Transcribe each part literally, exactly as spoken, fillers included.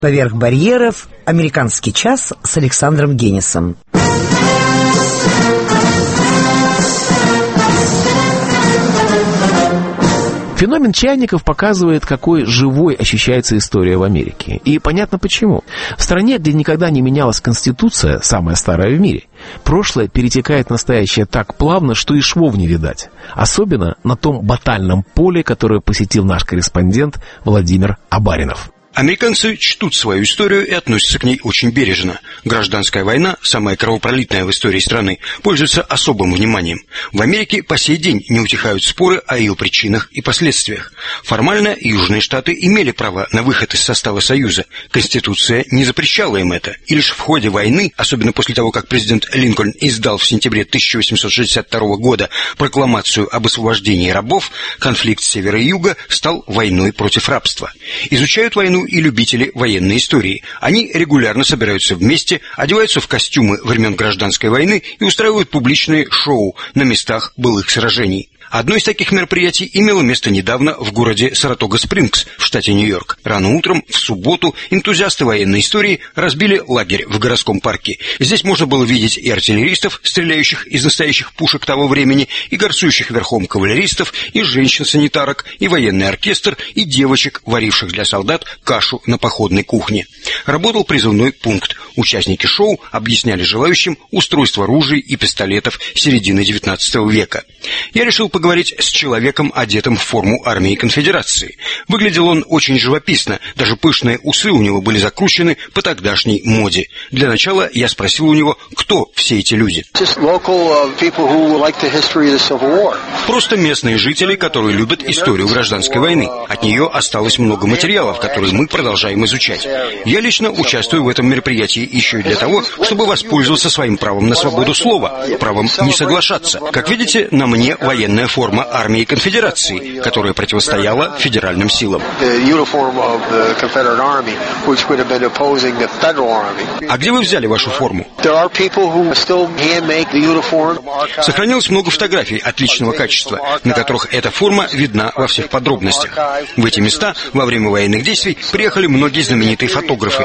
Поверх барьеров. Американский час с Александром Генисом. Феномен чайников показывает, какой живой ощущается история в Америке. И понятно почему. В стране, где никогда не менялась Конституция, самая старая в мире, прошлое перетекает в настоящее так плавно, что и швов не видать. Особенно на том батальном поле, которое посетил наш корреспондент Владимир Абаринов. Американцы чтут свою историю и относятся к ней очень бережно. Гражданская война, самая кровопролитная в истории страны, пользуется особым вниманием. В Америке по сей день не утихают споры о ее причинах и последствиях. Формально Южные Штаты имели право на выход из состава Союза. Конституция не запрещала им это. И лишь в ходе войны, особенно после того, как президент Линкольн издал в сентябре тысяча восемьсот шестьдесят второго года прокламацию об освобождении рабов, конфликт севера и юга стал войной против рабства. Изучают войну и любители военной истории. Они регулярно собираются вместе, одеваются в костюмы времен Гражданской войны и устраивают публичные шоу на местах былых сражений. Одно из таких мероприятий имело место недавно в городе Саратога-Спрингс в штате Нью-Йорк. Рано утром, в субботу, энтузиасты военной истории разбили лагерь в городском парке. Здесь можно было видеть и артиллеристов, стреляющих из настоящих пушек того времени, и горцующих верхом кавалеристов, и женщин-санитарок, и военный оркестр, и девочек, варивших для солдат кашу на походной кухне. Работал призывной пункт. Участники шоу объясняли желающим устройство ружей и пистолетов середины девятнадцатого века. Я решил поговорить с человеком, одетым в форму армии конфедерации. Выглядел он очень живописно, даже пышные усы у него были закручены по тогдашней моде. Для начала я спросил у него, кто все эти люди. Просто местные жители, которые любят историю гражданской войны. От нее осталось много материалов, которые мы продолжаем изучать. Я лично участвую в этом мероприятии еще и для того, чтобы воспользоваться своим правом на свободу слова, правом не соглашаться. Как видите, на мне военная форма армии конфедерации, которая противостояла федеральным силам. А где вы взяли вашу форму? Сохранилось много фотографий отличного качества, на которых эта форма видна во всех подробностях. В эти места во время военных действий приехали многие знаменитые фотографы.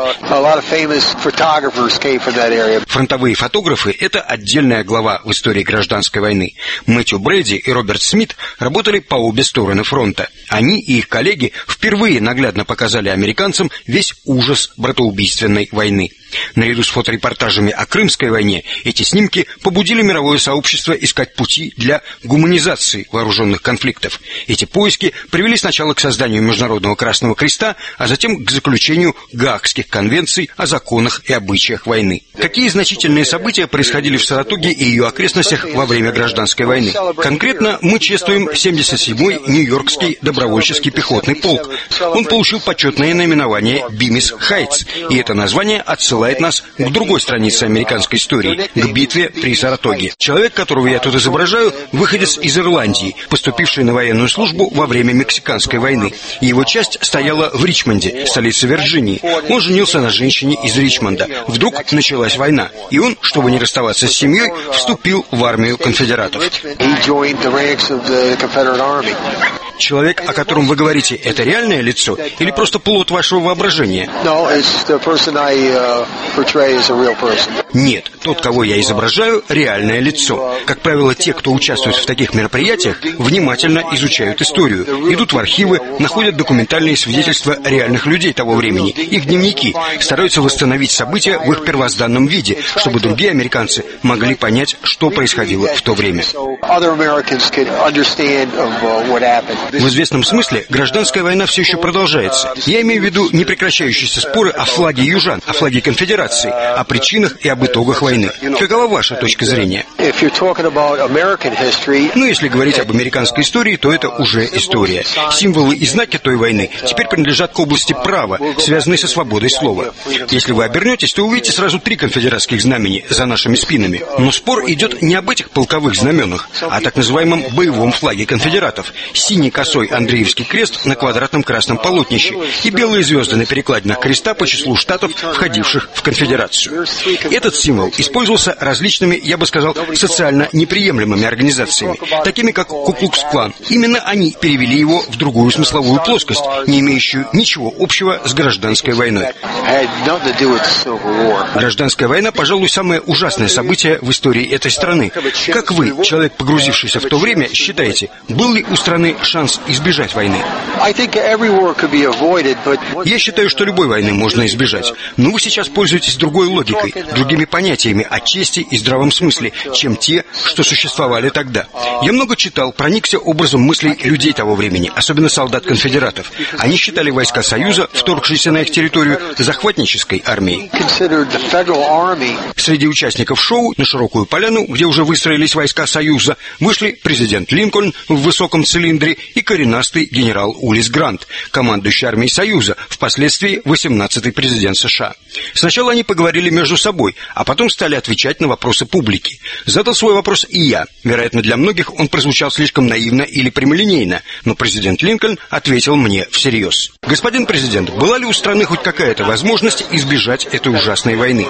Фронтовые фотографы – это отдельная глава в истории гражданской войны. Мэтью Брэди и Роберт Смит работали по обе стороны фронта. Они и их коллеги впервые наглядно показали американцам весь ужас братоубийственной войны. Наряду с фоторепортажами о Крымской войне эти снимки побудили мировое сообщество искать пути для гуманизации вооруженных конфликтов. Эти поиски привели сначала к созданию Международного Красного Креста, а затем к заключению Гаагских конвенций о законах и обычаях войны. Какие значительные события происходили в Саратоге и ее окрестностях во время Гражданской войны? Конкретно мы чествуем семьдесят седьмой Нью-Йоркский добровольческий пехотный полк. Он получил почетное наименование «Бимис Хайтс», и это название отсылает нас к другой странице американской истории, к битве при Саратоге. Человек, которого я тут изображаю, выходец из Ирландии, поступивший на военную службу во время Мексиканской войны. Его часть стояла в Ричмонде, столице Вирджинии. Он женился на женщине из Ричмонда. Вдруг началась война, и он, чтобы не расставаться с семьей, вступил в армию конфедератов. Человек, о котором вы говорите, это реальное лицо или просто плод вашего воображения? Нет, тот, кого я изображаю, реальное лицо. Как правило, те, кто участвует в таких мероприятиях, внимательно изучают историю, идут в архивы, находят документальные свидетельства реальных людей того времени, их дневники, стараются восстановить события в их первозданном виде, чтобы другие американцы могли понять, что происходило в то время. В известном смысле гражданская война все еще продолжается. Я имею в виду непрекращающиеся споры о флаге южан, о флаге конфедерации, о причинах и об итогах войны. Какова ваша точка зрения? Ну, если говорить об американской истории, то это уже история. Символы и знаки той войны теперь принадлежат к области права, связанной со свободой слова. Если вы обернетесь, то увидите сразу три конфедератских знамени за нашими спинами. знамёнами. Но спор идет не об этих полковых знаменах, а о так называемом боевом флаге конфедератов. Синий косой Андреевский крест на квадратном красном полотнище и белые звезды на перекладинах креста по числу штатов, входивших в конфедерацию. Этот символ использовался различными, я бы сказал, социально неприемлемыми организациями, такими как Ку-клукс-клан. Именно они перевели его в другую смысловую плоскость, не имеющую ничего общего с гражданской войной. Гражданская война, пожалуй, самое ужасное событие в истории этой страны. Как вы, человек, погрузившийся в то время, считаете, был ли у страны шанс избежать войны? Я считаю, что любой войны можно избежать. Но вы сейчас пользуетесь другой логикой, другими понятиями о чести и здравом смысле, чем те, что существовали тогда. Я много читал, проникся образом мыслей людей того времени, особенно солдат-конфедератов. Они считали войска Союза, вторгшиеся на их территорию, захватнической армией. Среди участников шоу на широкую поляну, где уже выстроились войска Союза, вышли президент Линкольн в высоком цилиндре и коренастый генерал Улисс Грант, командующий армией Союза, впоследствии восемнадцатый президент США. Сначала они поговорили между собой, а потом стали отвечать на вопросы публики. Задал свой вопрос и я. Вероятно, для многих он прозвучал слишком наивно или прямолинейно, но президент Линкольн ответил мне всерьез. Господин президент, была ли у страны хоть какая-то возможность избежать этой ужасной войны?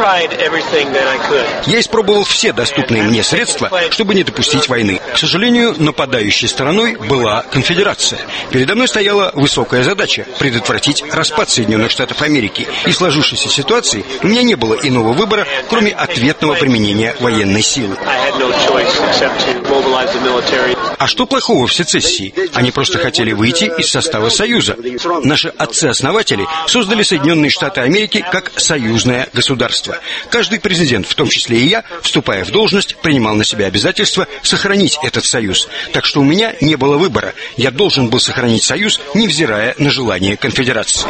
Я испробовал все доступные мне средства, чтобы не допустить войны. К сожалению, нападающей стороной была конфедерация. Передо мной стояла высокая задача – предотвратить распад Соединенных Штатов Америки. И в сложившейся ситуации у меня не было иного выбора, кроме ответного применения военной силы. А что плохого в сецессии? Они просто хотели выйти из состава Союза. Наши отцы-основатели создали Соединенные Штаты Америки как союзное государство. Каждый президент, в том числе и я, вступая в должность, принимал на себя обязательство сохранить этот союз. Так что у меня не было выбора. Я должен был сохранить союз, невзирая на желание конфедерации.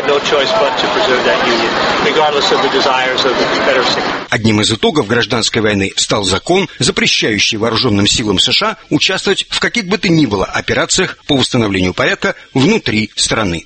Одним из итогов гражданской войны стал закон, запрещающий вооруженным силам США участвовать в каких бы то ни было операциях по восстановлению порядка внутри страны.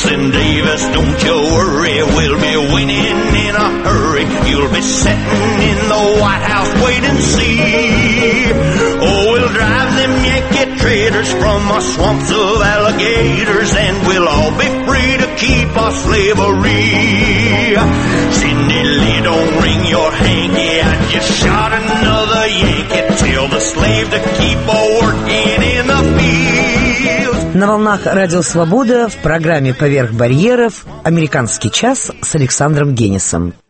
Traders from our swamps of alligators, and we'll all be free to keep our slavery. Cindy Lee, don't ring your hanky, I just shot another Yankee. Tell the slave to keep on working in the fields. На волнах Радио Свобода в программе «Поверх барьеров» «Американский час» с Александром Генисом.